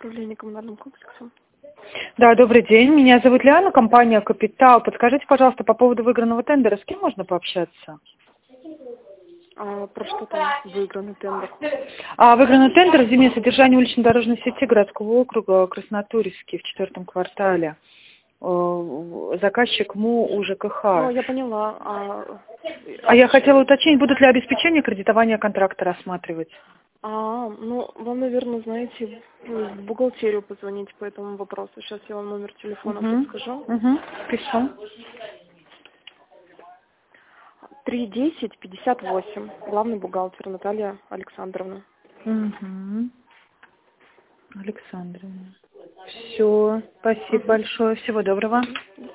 Управление коммунальным комплексом. Да, добрый день. Меня зовут Лиана, компания «Капитал». Подскажите, пожалуйста, по поводу выигранного тендера, с кем можно пообщаться? Про что там выигранный тендер? Выигранный тендер «Зимнее содержание улично-дорожной сети городского округа Краснотурьский в 4 квартале». Заказчик МУ УЖКХ. Ну, я поняла. Я хотела уточнить, будут ли обеспечение кредитования контракта рассматривать? Ну, вам, наверное, знаете, в бухгалтерию позвоните по этому вопросу. Сейчас я вам номер телефона подскажу. Пишу. 310-58. Главный бухгалтер Наталья Александровна. Александровна. Все, спасибо большое. Всего доброго.